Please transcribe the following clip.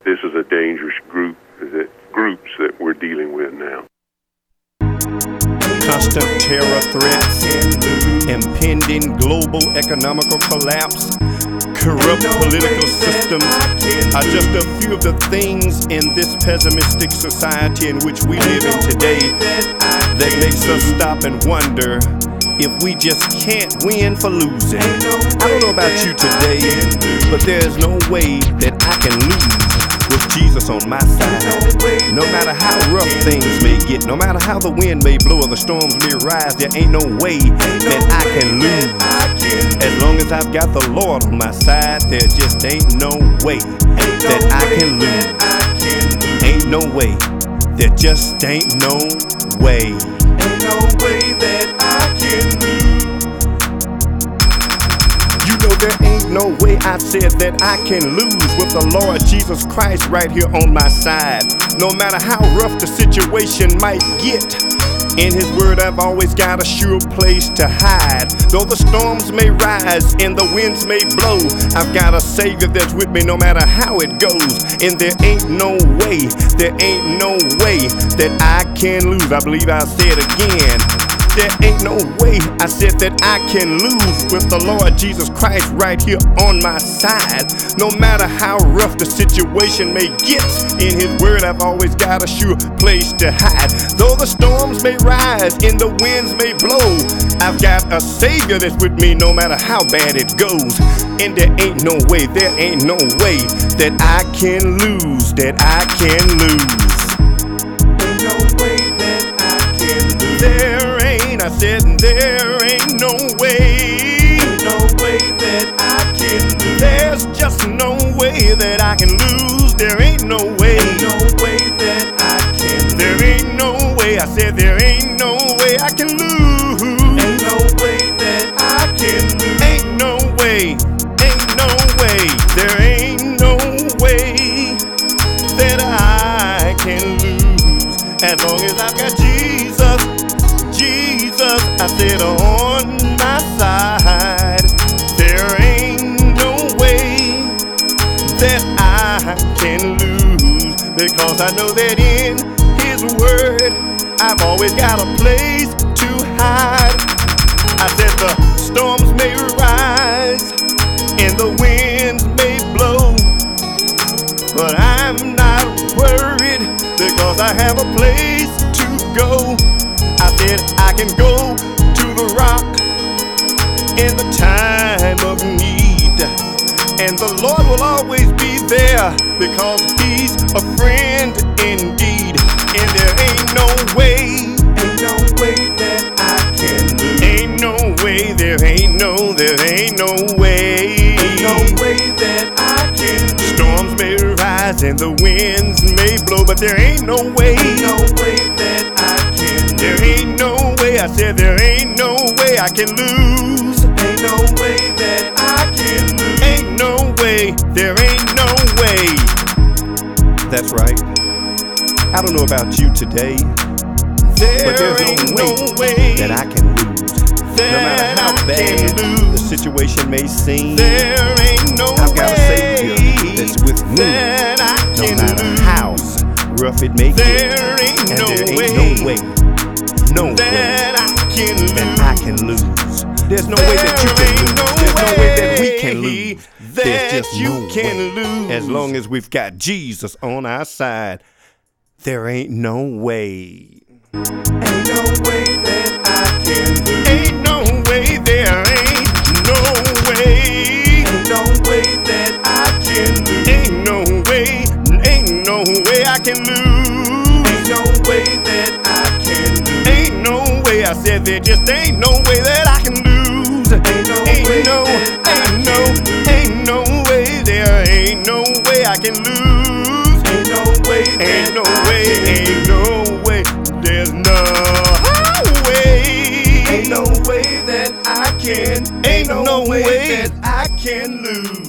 this is a dangerous groups that we're dealing with now. Constant terror threats, impending global economical collapse, corrupt political systems are just a few of the things in this pessimistic society in which we live in today that makes us stop and wonder if we just can't win for losing. I don't know about you today, but there's no way that I can lose with Jesus on my side. No matter how rough things may get, no matter how the wind may blow or the storms may rise, there ain't no way that I can lose. As long as I've got the Lord on my side, there just ain't no way that I can lose. Ain't no way. There just ain't no way. Ain't no way that I can lose. You know there ain't no way I said that I can lose with the Lord Jesus Christ right here on my side. No matter how rough the situation might get, in His Word I've always got a sure place to hide. Though the storms may rise and the winds may blow, I've got a Savior that's with me no matter how it goes. And there ain't no way that I can lose. I believe I'll say it again. There ain't no way I said that I can lose with the Lord Jesus Christ right here on my side. No matter how rough the situation may get, in His Word I've always got a sure place to hide. Though the storms may rise and the winds may blow, I've got a Savior that's with me no matter how bad it goes. And there ain't no way that I can lose, Ain't no way that I can lose. I said there ain't no way. Ain't no way that I can lose. There's just no way that I can lose. There ain't no way. Ain't no way that I can lose. There ain't no way. I said there ain't no way I can lose. Ain't no way that I can lose. Ain't no way. Ain't no way. There ain't no way that I can lose. As long as I've got Jesus, I said on my side, there ain't no way that I can lose, because I know that in His Word I've always got a place to hide. I said the storms may rise and the winds may blow, but I'm not worried because I have a place to go. I said I can go to the rock in the time of need, and the Lord will always be there because He's a friend indeed. And there ain't no way that I can lose. Ain't no way, there ain't no way. Ain't no way that I can lose. Storms may rise and the winds may blow, but there ain't no way. Ain't no way that I can lose. There ain't no way. I said there ain't no way I can lose. Ain't no way that I can lose. Ain't no way. There ain't no way. That's right. I don't know about you today, but there's no way that I can lose. No matter how bad the situation may seem, there ain't no I've got a Savior that's with me. No matter how rough it may get, there ain't and no there ain't way no way that I can lose. There's no way that you can lose. There's no way that we can lose. There's just no way. As long as we've got Jesus on our side, there ain't no way. Ain't no way that I can lose. Ain't no way, there ain't no way. Ain't no way that I can lose. Ain't no way I can lose. Ain't no way that I can lose. Ain't no way, I said there just ain't no way that I can lose. Ain't no way there ain't no way I can lose. Ain't no way there's no way. Ain't no way that I can. Ain't no way that I can lose.